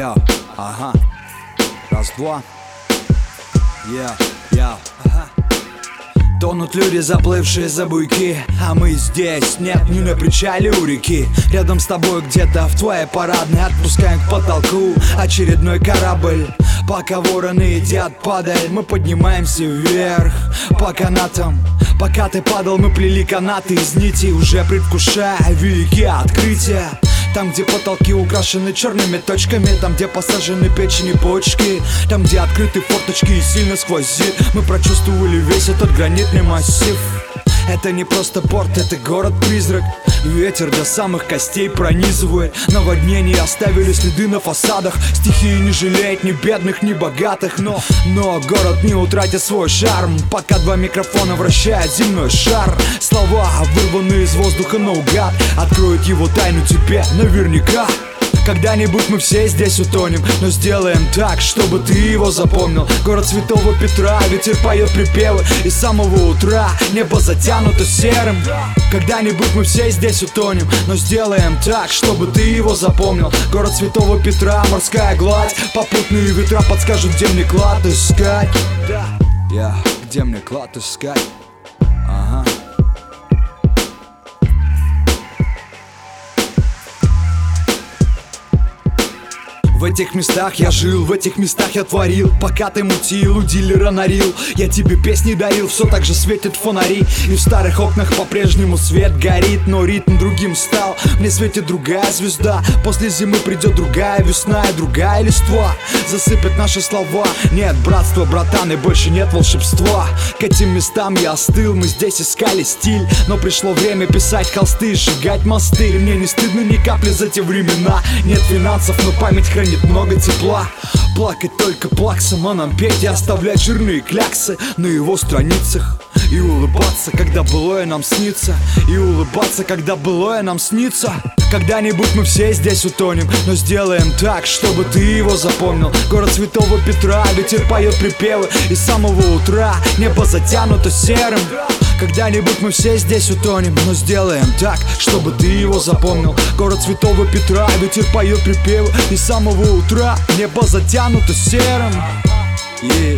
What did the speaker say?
Я, ага. Раз, два. Я, ага. Тонут люди, заплывшие за буйки, а мы здесь, нет, не на причале у реки. Рядом с тобой где-то в твоей парадной отпускаем к потолку очередной корабль. Пока вороны едят падаль, мы поднимаемся вверх по канатам. Пока ты падал, мы плели канаты из нитей, уже предвкушая великие открытия. Там, где потолки украшены черными точками, там, где посажены печени почки, там, где открыты форточки и сильно сквозит, мы прочувствовали весь этот гранитный массив. Это не просто порт, это город-призрак. Ветер до самых костей пронизывает. Наводнения оставили следы на фасадах. Стихия не жалеет ни бедных, ни богатых. Но город не утратит свой шарм, пока два микрофона вращают земной шар. Слова, вырванные из воздуха наугад, откроют его тайну тебе наверняка. Когда-нибудь мы все здесь утонем, но сделаем так, чтобы ты его запомнил. Город Святого Петра, ветер поет припевы, и с самого утра небо затянуто серым. Когда-нибудь мы все здесь утонем, но сделаем так, чтобы ты его запомнил. Город Святого Петра, морская гладь, попутные ветра подскажут, где мне клад искать. Где мне клад искать? Ага. В этих местах я жил, в этих местах я творил. Пока ты мутил, у дилера нарил, я тебе песни дарил, все так же светят фонари. И в старых окнах по-прежнему свет горит, но ритм другим стал. Мне светит другая звезда, после зимы придет другая весна и другая листва засыпет наши слова. Нет братства, братан, и больше нет волшебства. К этим местам я остыл, мы здесь искали стиль, но пришло время писать холсты и сжигать мосты. И мне не стыдно ни капли за те времена. Нет финансов, но память хранит много тепла. Плакать только плаксом, а нам петь и оставлять жирные кляксы на его страницах. И улыбаться, когда былое нам снится. И улыбаться, когда былое нам снится. Когда-нибудь мы все здесь утонем, но сделаем так, чтобы ты его запомнил. Город Святого Петра, ветер поет припевы, и с самого утра небо затянуто серым. Когда-нибудь мы все здесь утонем, но сделаем так, чтобы ты его запомнил. Город Святого Петра, ветер поет припевы, и с самого утра небо затянуто серым.